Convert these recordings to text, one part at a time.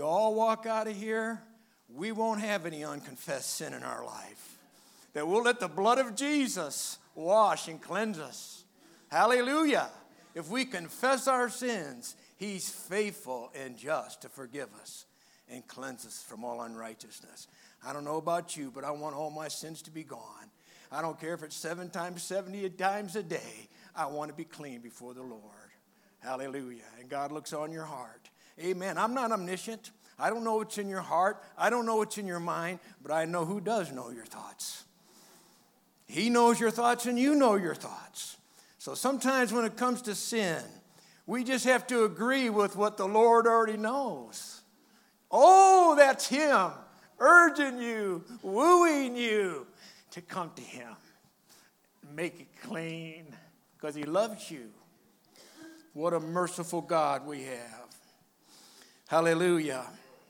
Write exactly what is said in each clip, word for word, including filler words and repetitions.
all walk out of here, we won't have any unconfessed sin in our life. That we'll let the blood of Jesus wash and cleanse us. Hallelujah. If we confess our sins, he's faithful and just to forgive us and cleanse us from all unrighteousness. I don't know about you, but I want all my sins to be gone. I don't care if it's seven times, seventy times a day. I want to be clean before the Lord. Hallelujah. And God looks on your heart. Amen. I'm not omniscient. I don't know what's in your heart. I don't know what's in your mind, but I know who does know your thoughts. He knows your thoughts and you know your thoughts. So sometimes when it comes to sin, we just have to agree with what the Lord already knows. Oh, that's him urging you, wooing you to come to him. Make it clean because he loves you. What a merciful God we have. Hallelujah.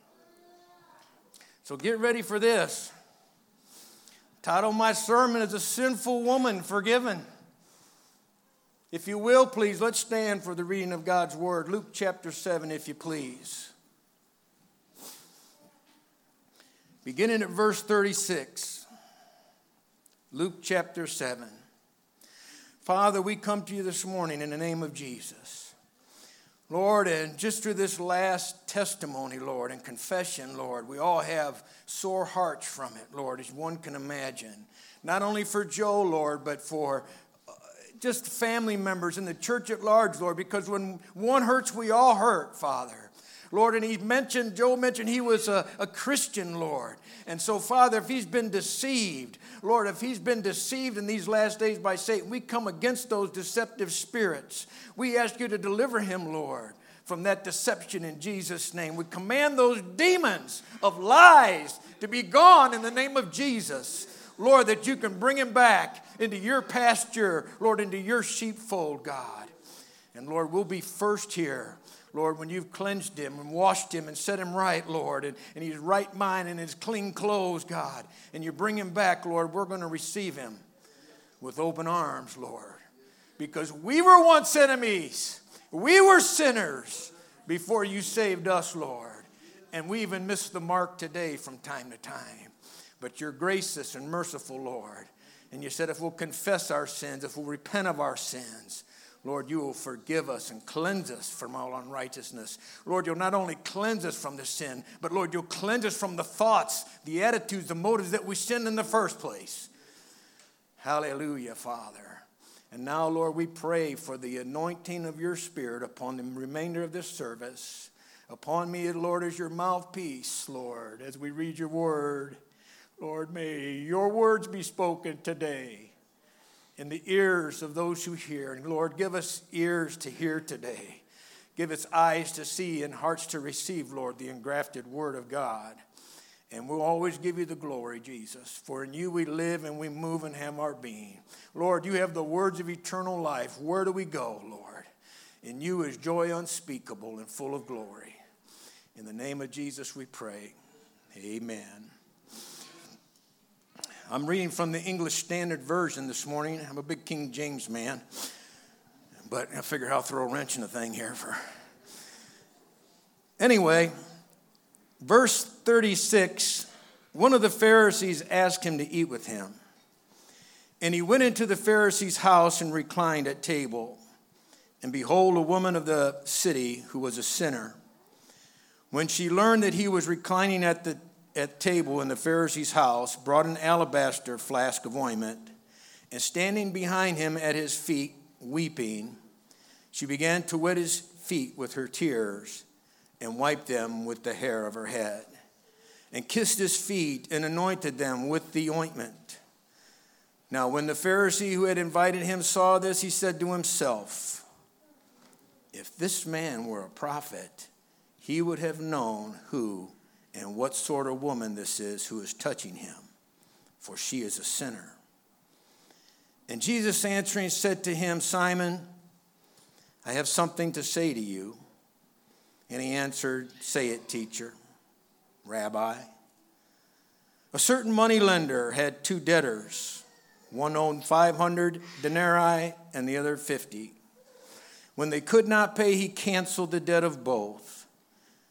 So get ready for this. Title of my sermon is A Sinful Woman Forgiven. If you will, please, let's stand for the reading of God's word. Luke chapter seven, if you please. Beginning at verse thirty-six. Luke chapter seven. Father, we come to you this morning in the name of Jesus. Lord, and just through this last testimony, Lord, and confession, Lord, we all have sore hearts from it, Lord, as one can imagine. Not only for Joe, Lord, but for uh, just family members in the church at large, Lord, because when one hurts, we all hurt, Father. Lord, and he mentioned, Joe mentioned he was a, a Christian, Lord. And so, Father, if he's been deceived, Lord, if he's been deceived in these last days by Satan, we come against those deceptive spirits. We ask you to deliver him, Lord, from that deception in Jesus' name. We command those demons of lies to be gone in the name of Jesus. Lord, that you can bring him back into your pasture, Lord, into your sheepfold, God. And Lord, we'll be first here. Lord, when you've cleansed him and washed him and set him right, Lord, and, and he's right mind and his clean clothes, God, and you bring him back, Lord, we're going to receive him with open arms, Lord, because we were once enemies. We were sinners before you saved us, Lord, and we even missed the mark today from time to time. But you're gracious and merciful, Lord, and you said if we'll confess our sins, if we'll repent of our sins, Lord, you will forgive us and cleanse us from all unrighteousness. Lord, you'll not only cleanse us from the sin, but Lord, you'll cleanse us from the thoughts, the attitudes, the motives that we sinned in the first place. Hallelujah, Father. And now, Lord, we pray for the anointing of your Spirit upon the remainder of this service. Upon me, Lord, is your mouthpiece, Lord, as we read your word. Lord, may your words be spoken today in the ears of those who hear. And Lord, give us ears to hear today. Give us eyes to see and hearts to receive, Lord, the engrafted word of God. And we'll always give you the glory, Jesus. For in you we live and we move and have our being. Lord, you have the words of eternal life. Where do we go, Lord? In you is joy unspeakable and full of glory. In the name of Jesus we pray. Amen. I'm reading from the English Standard Version this morning. I'm a big King James man, but I figure I'll throw a wrench in the thing here. For Anyway, verse thirty-six, one of the Pharisees asked him to eat with him. And he went into the Pharisee's house and reclined at table. And behold, a woman of the city who was a sinner, when she learned that he was reclining at the at table in the Pharisee's house, brought an alabaster flask of ointment, and standing behind him at his feet, weeping, she began to wet his feet with her tears and wiped them with the hair of her head, and kissed his feet and anointed them with the ointment. Now, when the Pharisee who had invited him saw this, he said to himself, if this man were a prophet, he would have known who and what sort of woman this is who is touching him, for she is a sinner. And Jesus answering said to him, Simon, I have something to say to you. And he answered, say it, teacher. Rabbi. A certain moneylender had two debtors. One owed five hundred denarii and the other fifty. When they could not pay, he canceled the debt of both.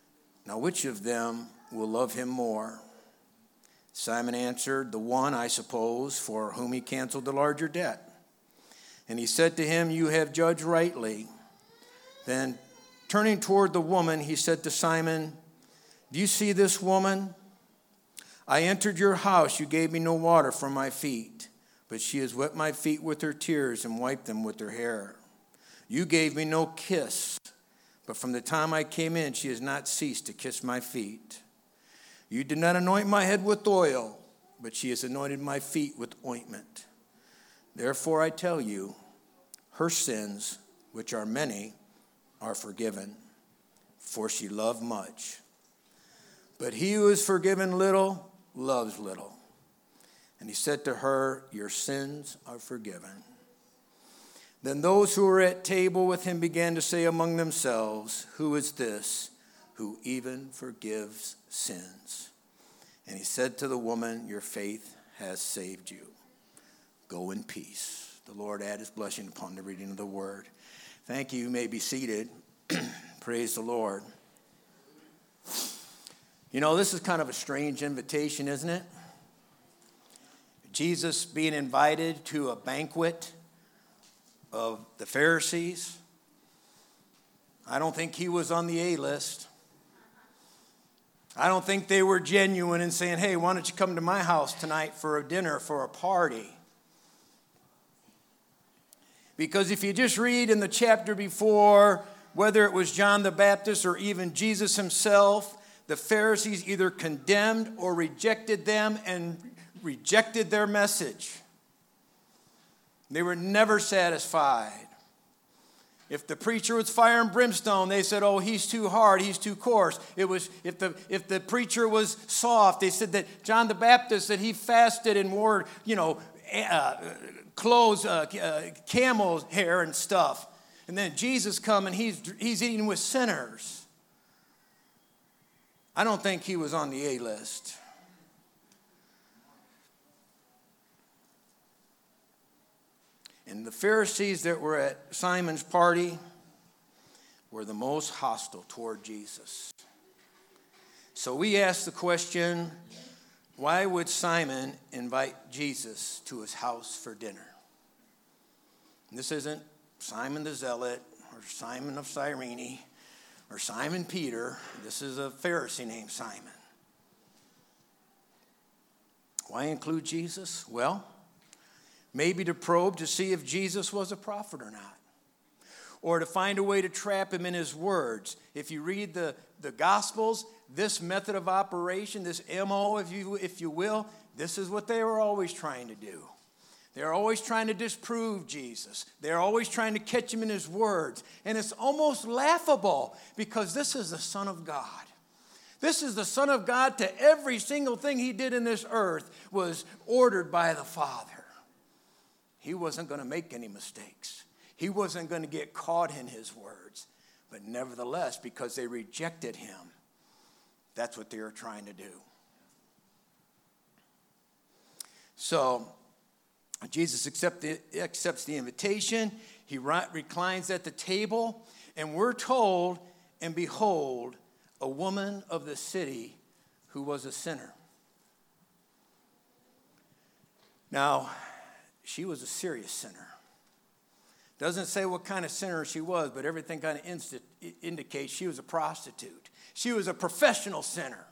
Now which of them will love him more? Simon answered, the one, I suppose, for whom he canceled the larger debt. And he said to him, you have judged rightly. Then turning toward the woman, he said to Simon, do you see this woman? I entered your house. You gave me no water for my feet, but she has wet my feet with her tears and wiped them with her hair. You gave me no kiss, but from the time I came in, she has not ceased to kiss my feet. You did not anoint my head with oil, but she has anointed my feet with ointment. Therefore I tell you, her sins, which are many, are forgiven, for she loved much. But he who is forgiven little loves little. And he said to her, your sins are forgiven. Then those who were at table with him began to say among themselves, who is this who even forgives sins? And he said to the woman, your faith has saved you. Go in peace. The Lord add his blessing upon the reading of the word. Thank you. You may be seated. Praise the Lord. You know, this is kind of a strange invitation, isn't it? Jesus being invited to a banquet of the Pharisees. I don't think he was on the A list. I don't think they were genuine in saying, hey, why don't you come to my house tonight for a dinner, for a party? Because if you just read in the chapter before, whether it was John the Baptist or even Jesus himself, the Pharisees either condemned or rejected them and rejected their message. They were never satisfied. If the preacher was fire and brimstone, they said, oh, he's too hard, he's too coarse. It was if the if the preacher was soft, they said that John the Baptist, that he fasted and wore, you know, uh, clothes, uh, uh, camel's hair and stuff. And then Jesus come and he's he's eating with sinners. I don't think he was on the A list. And the Pharisees that were at Simon's party were the most hostile toward Jesus. So we ask the question, why would Simon invite Jesus to his house for dinner? And this isn't Simon the Zealot or Simon of Cyrene or Simon Peter. This is a Pharisee named Simon. Why include Jesus? Well, maybe to probe to see if Jesus was a prophet or not, or to find a way to trap him in his words. If you read the, the Gospels, this method of operation, this M O, if you, if you will, this is what they were always trying to do. They're always trying to disprove Jesus. They're always trying to catch him in his words. And it's almost laughable because this is the Son of God. This is the Son of God. To every single thing he did in this earth was ordered by the Father. He wasn't going to make any mistakes. He wasn't going to get caught in his words. But nevertheless, because they rejected him, that's what they were trying to do. So Jesus accept the, accepts the invitation. He reclines at the table. And we're told, and behold, a woman of the city who was a sinner. Now, she was a serious sinner. Doesn't say what kind of sinner she was, but everything kind of inst- indicates she was a prostitute. She was a professional sinner.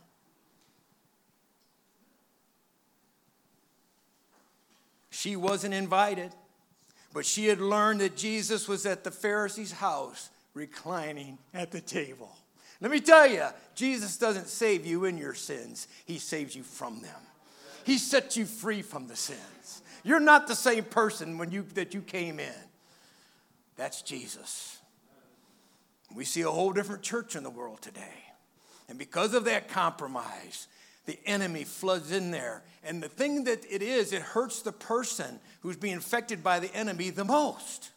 She wasn't invited, but she had learned that Jesus was at the Pharisee's house reclining at the table. Let me tell you, Jesus doesn't save you in your sins. He saves you from them. He sets you free from the sins. You're not the same person when you that you came in. That's Jesus. We see a whole different church in the world today. And because of that compromise, the enemy floods in there. And the thing that it is, it hurts the person who's being affected by the enemy the most.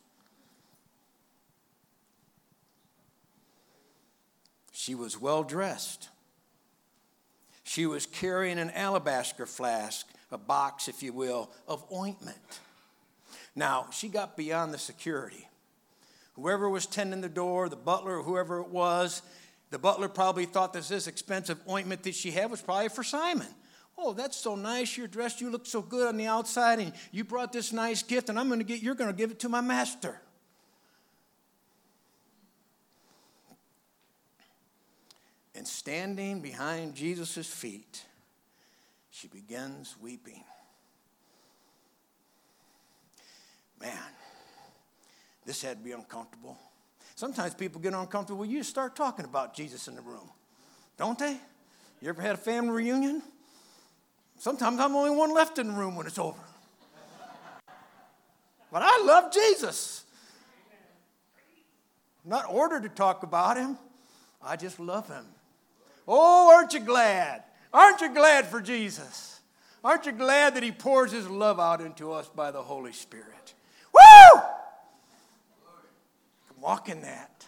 She was well dressed. She was carrying an alabaster flask, a box, if you will, of ointment. Now, she got beyond the security. Whoever was tending the door, the butler, or whoever it was, The butler probably thought that this expensive ointment that she had was probably for Simon. Oh, that's so nice. You're dressed. You look so good on the outside, and you brought this nice gift, and I'm going to get. You're going to give it to my master. And standing behind Jesus' feet, she begins weeping. Man, this had to be uncomfortable. Sometimes people get uncomfortable when you start talking about Jesus in the room, don't they? You ever had a family reunion? Sometimes I'm the only one left in the room when it's over. But I love Jesus. I'm not ordered to talk about him. I just love him. Oh, aren't you glad? Aren't you glad for Jesus? Aren't you glad that he pours his love out into us by the Holy Spirit? Woo! Walk in that.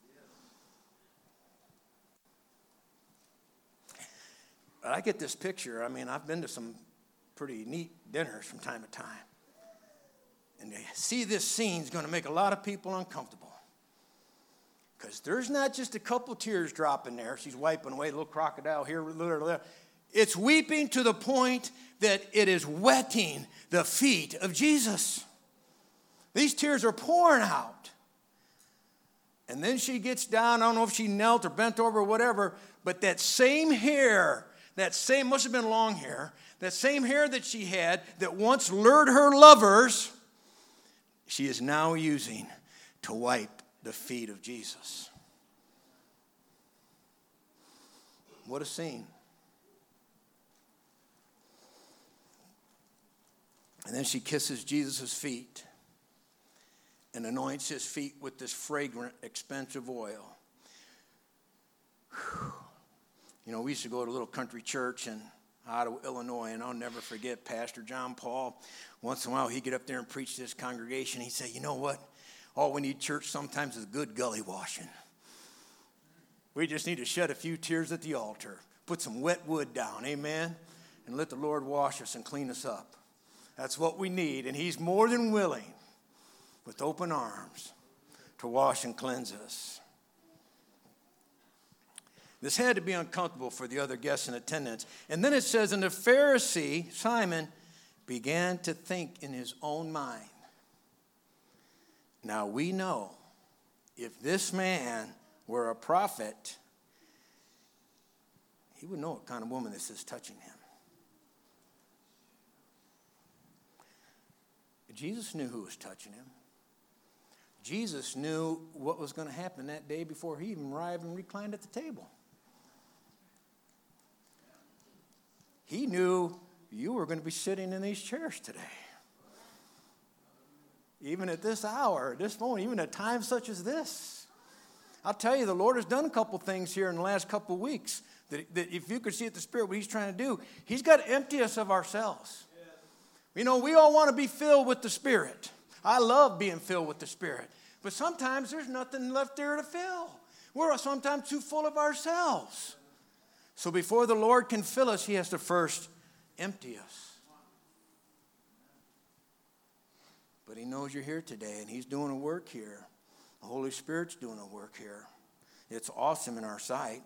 But I get this picture. I mean, I've been to some pretty neat dinners from time to time. And to see this scene is going to make a lot of people uncomfortable. Because there's not just a couple tears dropping there. She's wiping away, a little crocodile here, a little there. It's weeping to the point that it is wetting the feet of Jesus. These tears are pouring out. And then she gets down. I don't know if she knelt or bent over or whatever, but that same hair, that same, must have been long hair, that same hair that she had that once lured her lovers, she is now using to wipe the feet of Jesus. What a scene. And then she kisses Jesus' feet and anoints his feet with this fragrant, expensive oil. Whew. You know, we used to go to a little country church in Ottawa, Illinois, and I'll never forget Pastor John Paul. Once in a while, he'd get up there and preach to his congregation. He'd say, you know what? All we need church sometimes is good gully washing. We just need to shed a few tears at the altar, put some wet wood down, amen, and let the Lord wash us and clean us up. That's what we need, and he's more than willing, with open arms, to wash and cleanse us. This had to be uncomfortable for the other guests in attendance. And then it says, and the Pharisee, Simon, began to think in his own mind. Now we know, if this man were a prophet, he would know what kind of woman this is touching him. Jesus knew who was touching him. Jesus knew what was going to happen that day before he even arrived and reclined at the table. He knew you were going to be sitting in these chairs today. Even at this hour, at this moment, even at times such as this. I'll tell you, the Lord has done a couple things here in the last couple of weeks that, that if you could see at the Spirit what he's trying to do, he's got to empty us of ourselves. You know, we all want to be filled with the Spirit. I love being filled with the Spirit. But sometimes there's nothing left there to fill. We're sometimes too full of ourselves. So before the Lord can fill us, he has to first empty us. But he knows you're here today, and he's doing a work here. The Holy Spirit's doing a work here. It's awesome in our sight.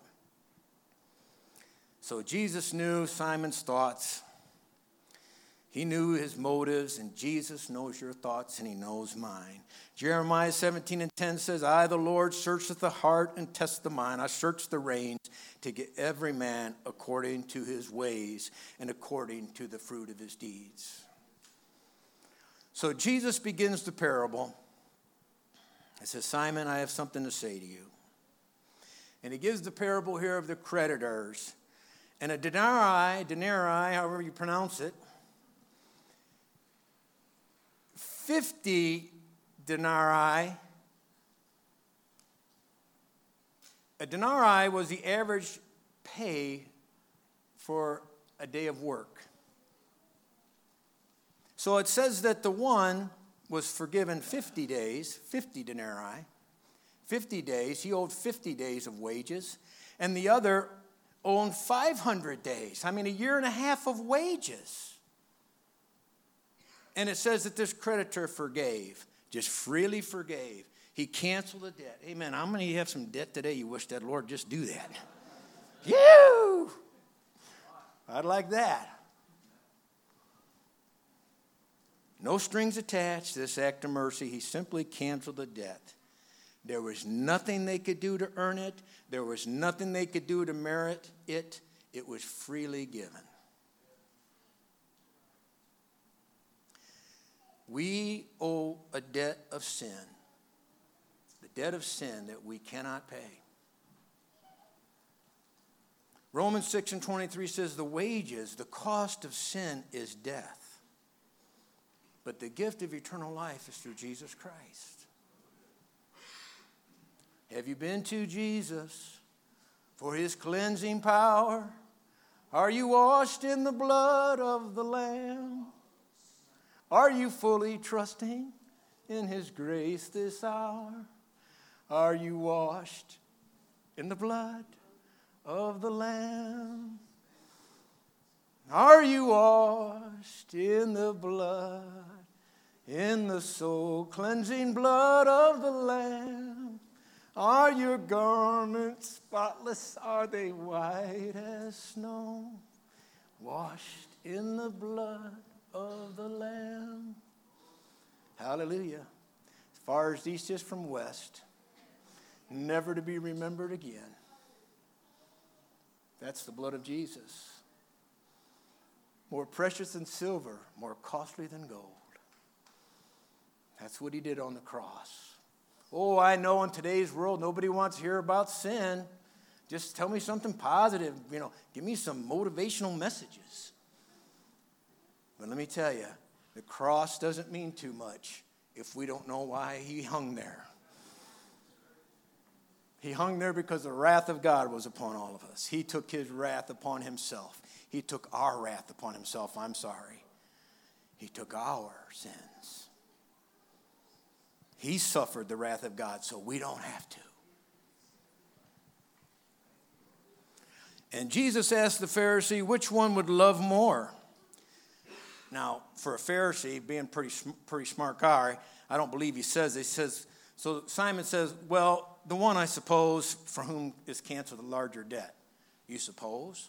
So Jesus knew Simon's thoughts. He knew his motives, and Jesus knows your thoughts, and he knows mine. Jeremiah seventeen and ten says, I, the Lord, searcheth the heart and test the mind. I search the reins to get every man according to his ways and according to the fruit of his deeds. So Jesus begins the parable. He says, Simon, I have something to say to you. And he gives the parable here of the creditors. And a denarii, denarii, however you pronounce it, fifty denarii. A denarii was the average pay for a day of work. So it says that the one was forgiven fifty days, fifty denarii, fifty days. He owed fifty days of wages. And the other owed five hundred days. I mean, a year and a half of wages. And it says that this creditor forgave, just freely forgave. He canceled the debt. Amen. How many of you have some debt today? You wish that Lord just do that. You! I'd like that. No strings attached to this act of mercy. He simply canceled the debt. There was nothing they could do to earn it. There was nothing they could do to merit it. It was freely given. We owe a debt of sin. The debt of sin that we cannot pay. Romans six and twenty-three says the wages, the cost of sin is death. But the gift of eternal life is through Jesus Christ. Have you been to Jesus for his cleansing power? Are you washed in the blood of the Lamb? Are you fully trusting in his grace this hour? Are you washed in the blood of the Lamb? Are you washed in the blood, in the soul cleansing blood of the Lamb? Are your garments spotless? Are they white as snow? Washed in the blood of the Lamb. Hallelujah. As far as east is from west, never to be remembered again. That's the blood of Jesus. More precious than silver, more costly than gold. That's what he did on the cross. Oh, I know in today's world nobody wants to hear about sin. Just tell me something positive. You know, give me some motivational messages. But let me tell you, the cross doesn't mean too much if we don't know why he hung there. He hung there because the wrath of God was upon all of us. He took his wrath upon himself. He took our wrath upon himself. I'm sorry. He took our sins. He suffered the wrath of God so we don't have to. And Jesus asked the Pharisee, which one would love more? Now, for a Pharisee, being pretty pretty smart guy, I don't believe he says this. He says, so Simon says, well, the one, I suppose, for whom is canceled the larger debt. You suppose?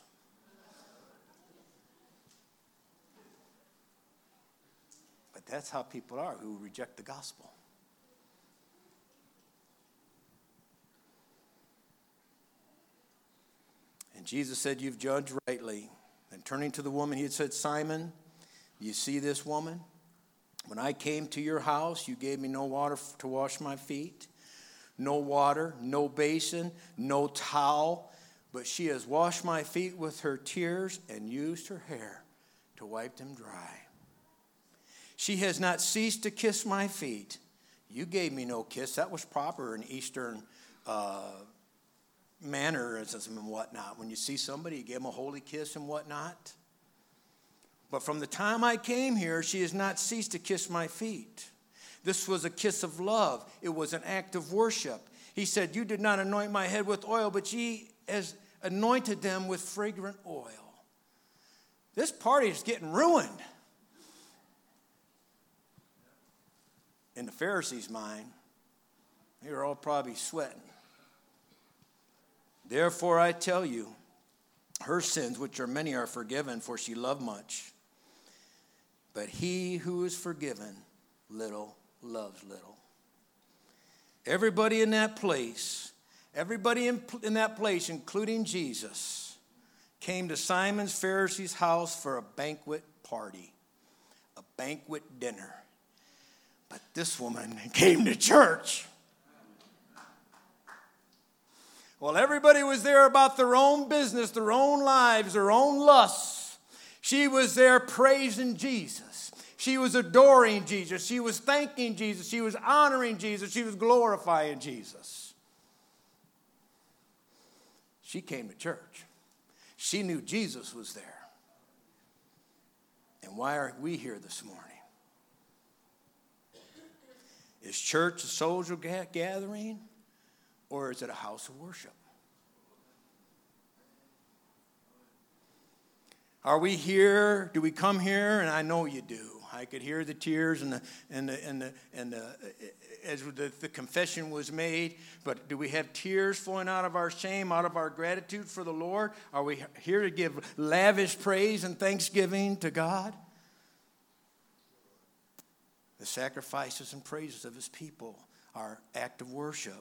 But that's how people are who reject the gospel. And Jesus said, you've judged rightly. And turning to the woman, he had said, Simon, you see this woman? When I came to your house, you gave me no water to wash my feet. No water, no basin, no towel. But she has washed my feet with her tears and used her hair to wipe them dry. She has not ceased to kiss my feet. You gave me no kiss. That was proper in Eastern uh, mannerism and whatnot. When you see somebody, you give them a holy kiss and whatnot. But from the time I came here, she has not ceased to kiss my feet. This was a kiss of love. It was an act of worship. He said, you did not anoint my head with oil, but she has anointed them with fragrant oil. This party is getting ruined. In the Pharisees' mind, they were all probably sweating. Therefore, I tell you, her sins, which are many, are forgiven, for she loved much. But he who is forgiven little loves little. Everybody in that place, everybody in, in that place, including Jesus, came to Simon's Pharisee's house for a banquet party, a banquet dinner. But this woman came to church. Well, everybody was there about their own business, their own lives, their own lusts. She was there praising Jesus. She was adoring Jesus. She was thanking Jesus. She was honoring Jesus. She was glorifying Jesus. She came to church. She knew Jesus was there. And why are we here this morning? Is church a social gathering? Or is it a house of worship? Are we here? Do we come here? And I know you do. I could hear the tears and the and the and the and the, as the, the confession was made. But do we have tears flowing out of our shame, out of our gratitude for the Lord? Are we here to give lavish praise and thanksgiving to God? The sacrifices and praises of his people are act of worship.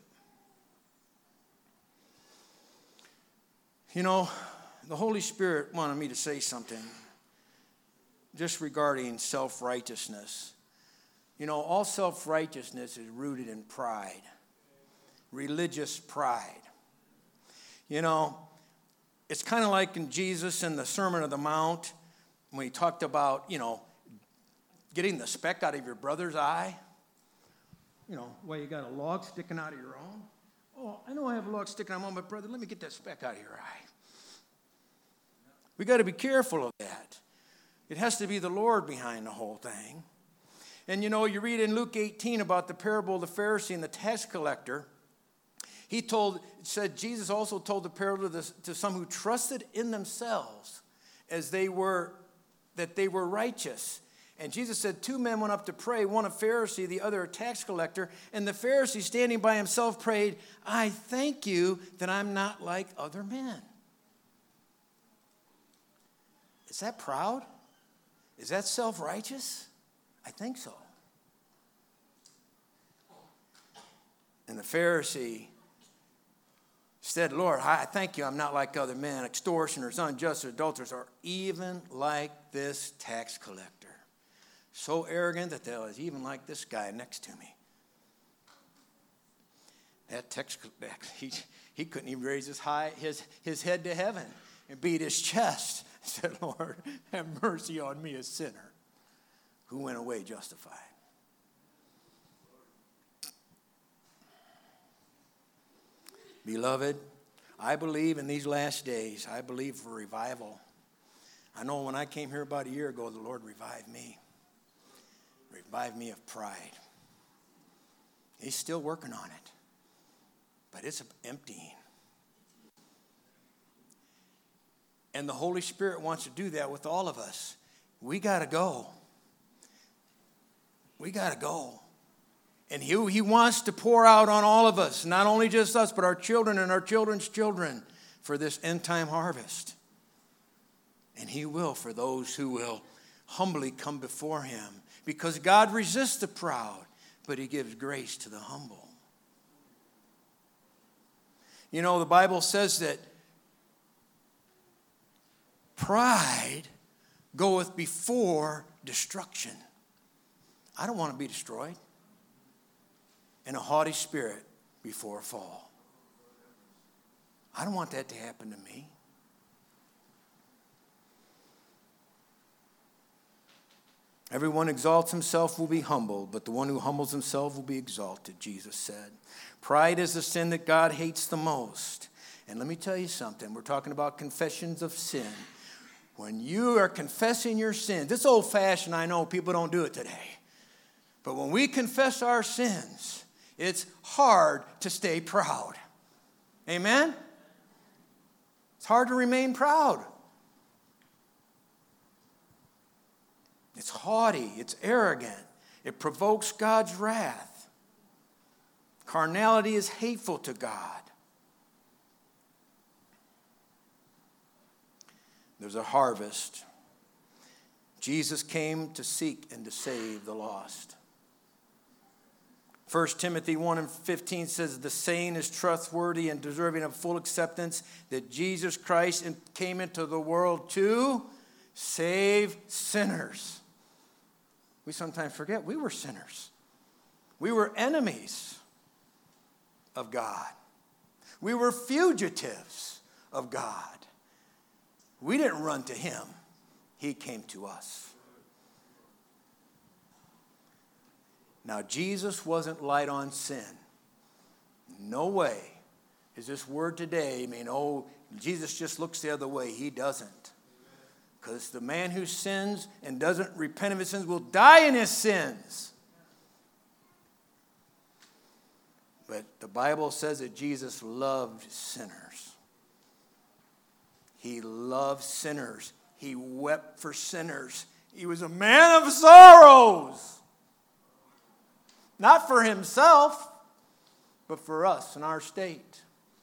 You know, the Holy Spirit wanted me to say something just regarding self-righteousness. You know, all self-righteousness is rooted in pride, religious pride. You know, it's kind of like in Jesus in the Sermon on the Mount when he talked about, you know, getting the speck out of your brother's eye. You know, why you got a log sticking out of your own. Oh, I know I have a log sticking out of my own, but brother, let me get that speck out of your eye. We got to be careful of that. It has to be the Lord behind the whole thing. And you know, you read in Luke eighteen about the parable of the Pharisee and the tax collector. He told, it said, Jesus also told the parable to, the, to some who trusted in themselves as they were, that they were righteous. And Jesus said, two men went up to pray, one a Pharisee, the other a tax collector. And the Pharisee, standing by himself, prayed, I thank you that I'm not like other men. Is that proud? Is that self-righteous? I think so. And the Pharisee said, Lord, I thank you I'm not like other men, extortioners, unjust, adulterers, or even like this tax collector. So arrogant that they was even like this guy next to me. That tax collector, he, he couldn't even raise his, high, his, his head to heaven and beat his chest. He said, Lord, have mercy on me, a sinner who went away justified. Beloved, I believe in these last days, I believe for revival. I know when I came here about a year ago, the Lord revived me. Revived me of pride. He's still working on it, but it's emptying. And the Holy Spirit wants to do that with all of us. We got to go. We got to go. And he, he wants to pour out on all of us, not only just us, but our children and our children's children for this end-time harvest. And he will for those who will humbly come before him. Because God resists the proud, but he gives grace to the humble. You know, the Bible says that pride goeth before destruction. I don't want to be destroyed. And a haughty spirit before a fall. I don't want that to happen to me. Everyone exalts himself will be humbled, but the one who humbles himself will be exalted, Jesus said. Pride is the sin that God hates the most. And let me tell you something. We're talking about confessions of sin. When you are confessing your sins, it's old-fashioned, I know people don't do it today. But when we confess our sins, it's hard to stay proud. Amen? It's hard to remain proud. It's haughty. It's arrogant. It provokes God's wrath. Carnality is hateful to God. There's a harvest. Jesus came to seek and to save the lost. First Timothy one and fifteen says, the saying is trustworthy and deserving of full acceptance that Jesus Christ came into the world to save sinners. We sometimes forget we were sinners. We were enemies of God. We were fugitives of God. We didn't run to him. He came to us. Now, Jesus wasn't light on sin. No way is this word today, I mean, oh, Jesus just looks the other way. He doesn't. Because the man who sins and doesn't repent of his sins will die in his sins. But the Bible says that Jesus loved sinners. He loved sinners. He wept for sinners He was a man of sorrows. Not for himself, but for us in our state.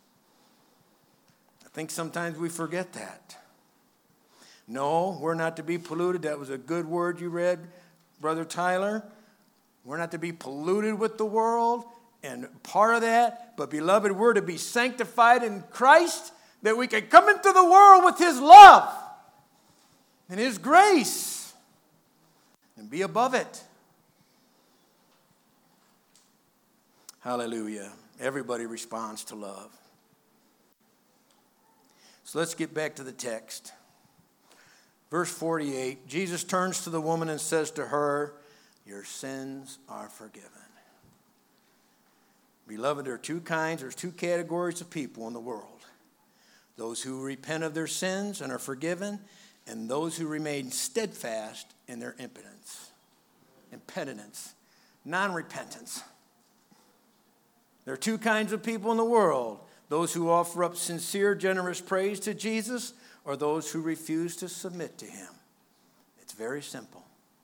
I think sometimes we forget that. No, we're not to be polluted. That was a good word you read, Brother Tyler. We're not to be polluted with the world, and part of that, but beloved, we're to be sanctified in Christ, that we can come into the world with His love and His grace and be above it. Hallelujah. Everybody responds to love. So let's get back to the text. Verse forty-eight, Jesus turns to the woman and says to her, your sins are forgiven. Beloved, there are two kinds, there's two categories of people in the world. Those who repent of their sins and are forgiven, and those who remain steadfast in their impotence, impenitence, non-repentance. There are two kinds of people in the world. Those who offer up sincere, generous praise to Jesus, or those who refuse to submit to Him. It's very simple.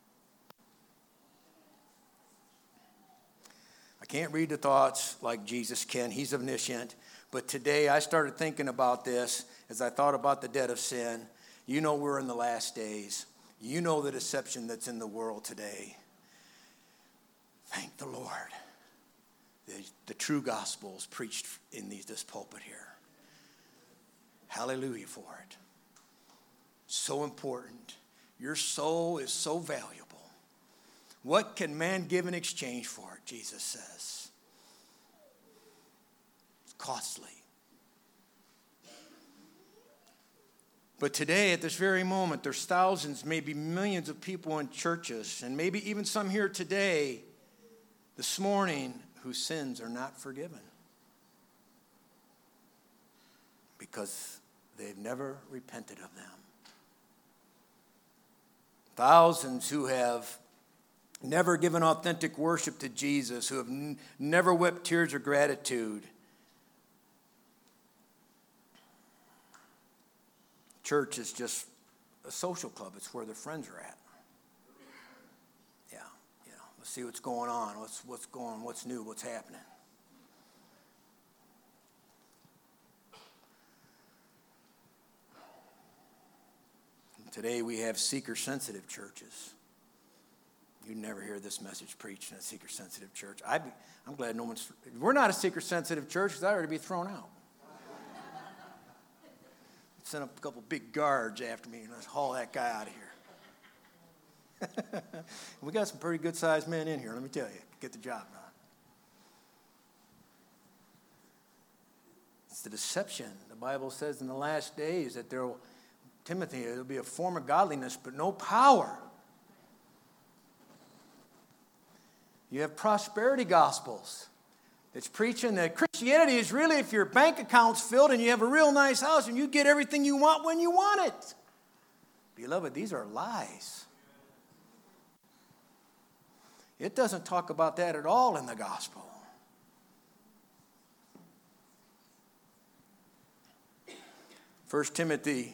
I can't read the thoughts like Jesus can. He's omniscient. But today I started thinking about this as I thought about the debt of sin. You know we're in the last days. You know the deception that's in the world today. Thank the Lord. The, the true gospel is preached in these, this pulpit here. Hallelujah for it. So important. Your soul is so valuable. What can man give in exchange for it, Jesus says. It's costly. But today, at this very moment, there's thousands, maybe millions of people in churches, and maybe even some here today, this morning, whose sins are not forgiven. Because they've never repented of them. Thousands who have never given authentic worship to Jesus, who have n- never wept tears of gratitude. Church is just a social club. It's where their friends are at. Yeah, you know, let's see what's going on. What's what's going, what's new, what's happening. Today we have seeker-sensitive churches. You'd never hear this message preached in a seeker-sensitive church. I'd be, I'm glad no one's... If we're not a seeker-sensitive church, because I'd already be thrown out. I'd send up a couple big guards after me and let's haul that guy out of here. We got some pretty good-sized men in here, let me tell you. Get the job done. It's the deception. The Bible says in the last days that there will... Timothy, there will be a form of godliness, but no power. You have prosperity gospels. It's preaching that Christianity is really if your bank account's filled and you have a real nice house and you get everything you want when you want it. Beloved, these are lies. It doesn't talk about that at all in the gospel. First Timothy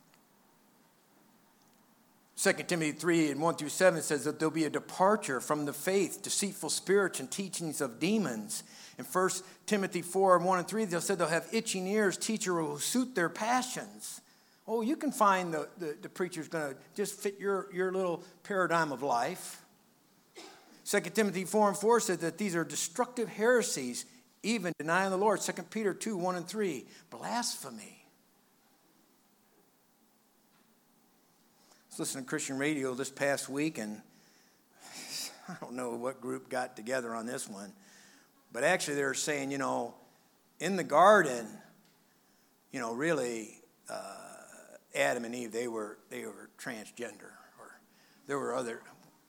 Second Timothy three and one through seven says that there'll be a departure from the faith, deceitful spirits and teachings of demons. In First Timothy four and one and three, they'll say they'll have itching ears, teacher will suit their passions. Oh, you can find the, the, the preacher's going to just fit your, your little paradigm of life. Second Timothy four and four says that these are destructive heresies, even denying the Lord. Second Peter two, one and three, blasphemy. I was listening to Christian radio this past week, and I don't know what group got together on this one, but actually they were saying, you know, in the garden, you know, really, uh, Adam and Eve, they were they were transgender, or there were other.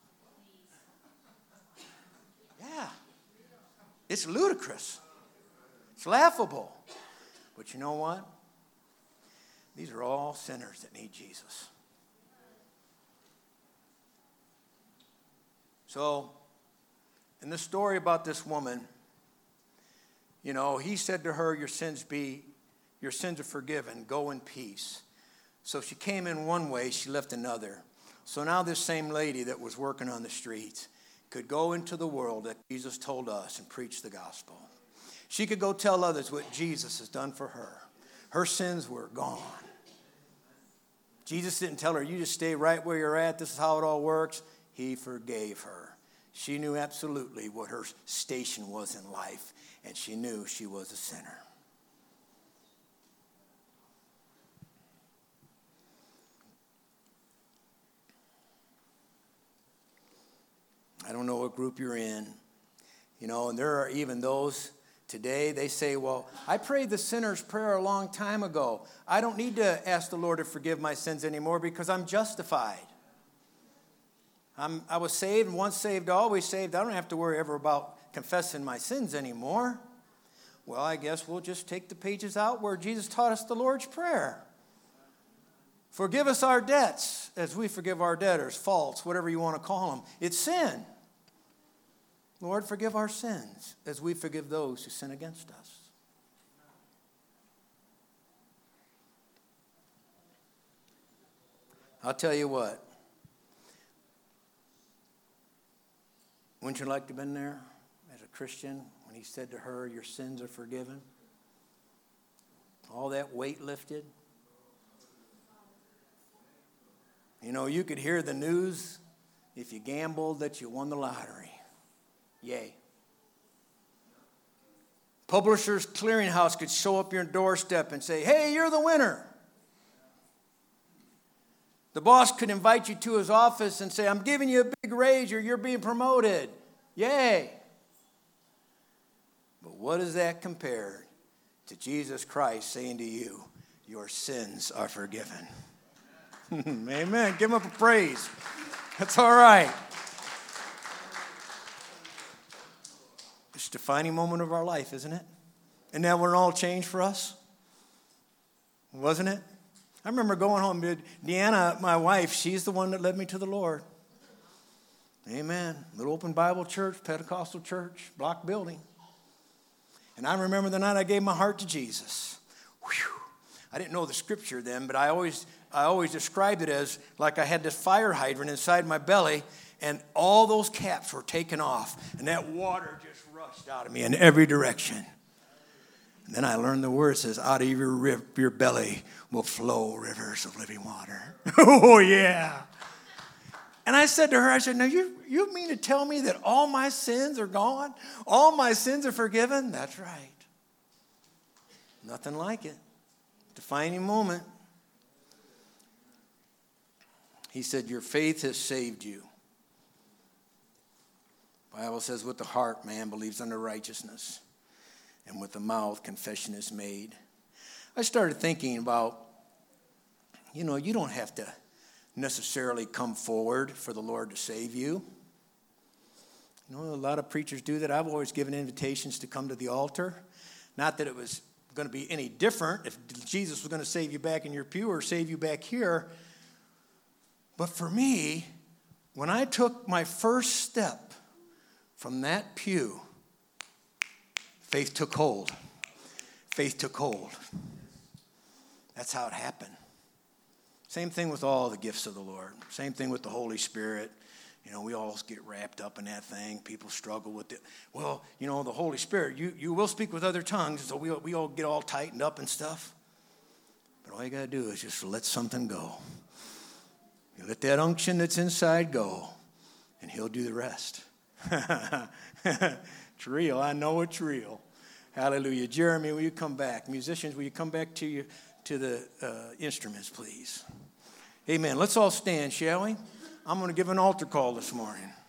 Yeah, it's ludicrous, it's laughable, but you know what? These are all sinners that need Jesus. So, in the story about this woman, you know, he said to her, your sins be, your sins are forgiven, go in peace. So she came in one way, she left another. So now this same lady that was working on the streets could go into the world that Jesus told us and preach the gospel. She could go tell others what Jesus has done for her. Her sins were gone. Jesus didn't tell her, you just stay right where you're at. This is how it all works. He forgave her. She knew absolutely what her station was in life, and she knew she was a sinner. I don't know what group you're in, you know, and there are even those today, they say, well, I prayed the sinner's prayer a long time ago. I don't need to ask the Lord to forgive my sins anymore because I'm justified. I'm, I was saved, once saved, always saved. I don't have to worry ever about confessing my sins anymore. Well, I guess we'll just take the pages out where Jesus taught us the Lord's Prayer. Forgive us our debts as we forgive our debtors, faults, whatever you want to call them. It's sin. Lord, forgive our sins as we forgive those who sin against us. I'll tell you what. Wouldn't you like to have been there as a Christian when he said to her, your sins are forgiven? All that weight lifted. You know, you could hear the news if you gambled that you won the lottery. Yay. Publishers Clearinghouse could show up your doorstep and say, hey, you're the winner. The boss could invite you to his office and say, I'm giving you a big raise or you're being promoted. Yay. But what does that compare to Jesus Christ saying to you, your sins are forgiven? Amen. Give him up a praise. That's all right. It's a defining moment of our life, isn't it? And that when it all changed for us? Wasn't it? I remember going home. Deanna, my wife, she's the one that led me to the Lord. Amen. Little Open Bible Church, Pentecostal church, block building. And I remember the night I gave my heart to Jesus. Whew. I didn't know the scripture then, but I always I always described it as like I had this fire hydrant inside my belly, and all those caps were taken off, and that water just rushed out of me in every direction. And then I learned the word says, out of your, your belly will flow rivers of living water. Oh, yeah. And I said to her, I said, now you, you mean to tell me that all my sins are gone? All my sins are forgiven? That's right. Nothing like it. Defining moment. He said, your faith has saved you. The Bible says, with the heart man believes unto righteousness, and with the mouth confession is made. I started thinking about, you know, you don't have to necessarily come forward for the Lord to save you. You know, a lot of preachers do that. I've always given invitations to come to the altar. Not that it was going to be any different if Jesus was going to save you back in your pew or save you back here. But for me, when I took my first step from that pew, faith took hold. Faith took hold. That's how it happened. Same thing with all the gifts of the Lord. Same thing with the Holy Spirit. You know, we all get wrapped up in that thing. People struggle with it. Well, you know, the Holy Spirit, you, you will speak with other tongues, so we, we all get all tightened up and stuff. But all you got to do is just let something go. You let that unction that's inside go, and he'll do the rest. It's real. I know it's real. Hallelujah. Jeremy, will you come back? Musicians, will you come back to your to the uh, instruments, please? Amen. Let's all stand, shall we? I'm going to give an altar call this morning.